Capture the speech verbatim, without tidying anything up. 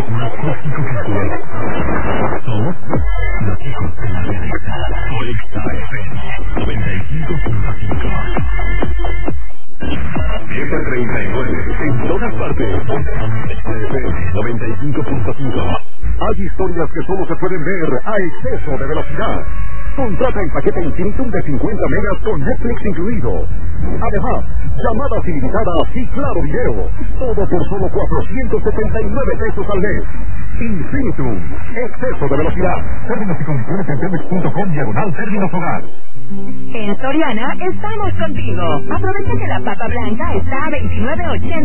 más clásico que suena. Somos los hijos de la Alexa. Alexa F M noventa y cinco punto cinco. siete treinta y nueve en todas partes. F M noventa y cinco punto cinco. Hay historias que solo se pueden ver a exceso de velocidad. Contrata el paquete Infinitum de cincuenta megas con Netflix incluido. Además, llamadas ilimitadas y claro video. Todo por solo cuatrocientos setenta y nueve pesos al mes. Infinitum, exceso de velocidad. Términos y condiciones en telmex punto com diagonal términos hogar. En Soriana estamos contigo. Aprovecha que la papa blanca está a veintinueve ochenta